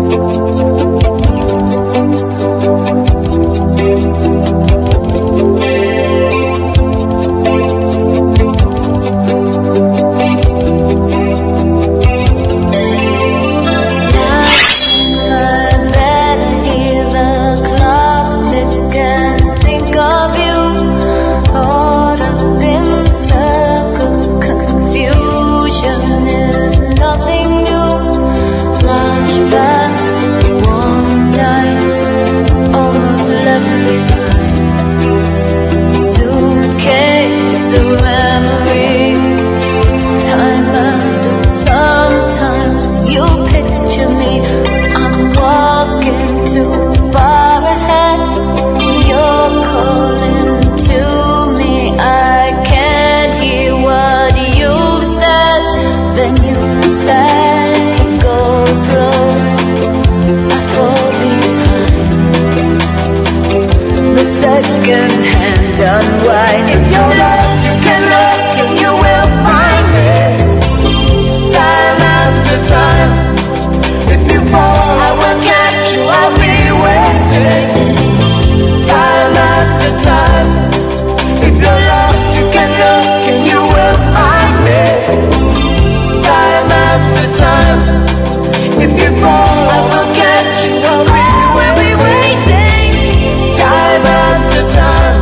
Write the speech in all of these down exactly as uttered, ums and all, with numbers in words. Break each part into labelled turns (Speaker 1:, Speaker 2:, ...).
Speaker 1: Second hand unwind. If you're lost, you can look and you will find me. Time after time. If you fall, I will catch you. I'll be waiting. Time after time. If you're lost, you can look and you will find me. Time after time. If you fall, I will catch you. I'll be waiting. Time after time.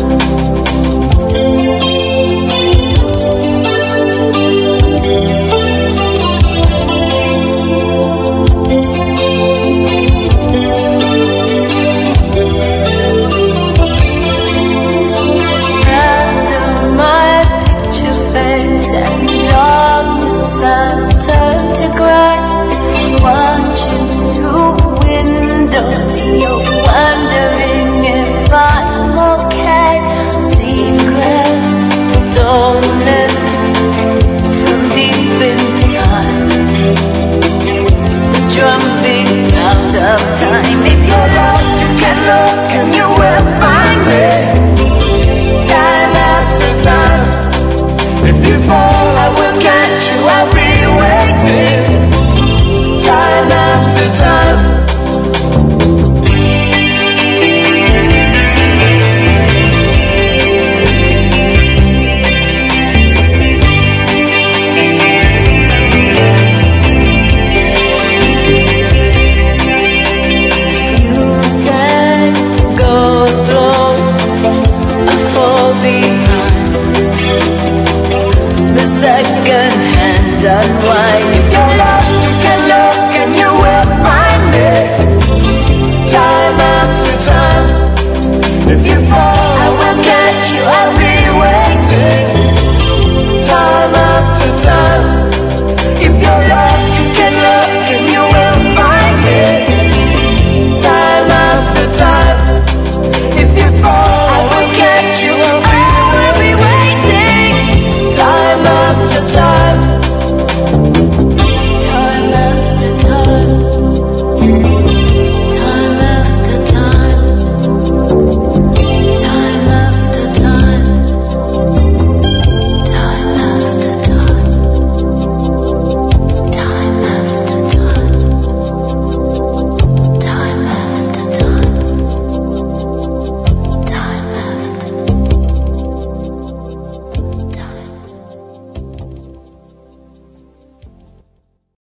Speaker 1: After my picture fades and darkness has turned to grey, watching through windows, you're wondering if I'm okay. Secrets stolen from deep inside, the drum beats out of time. If you're lost, you can look and you will find me.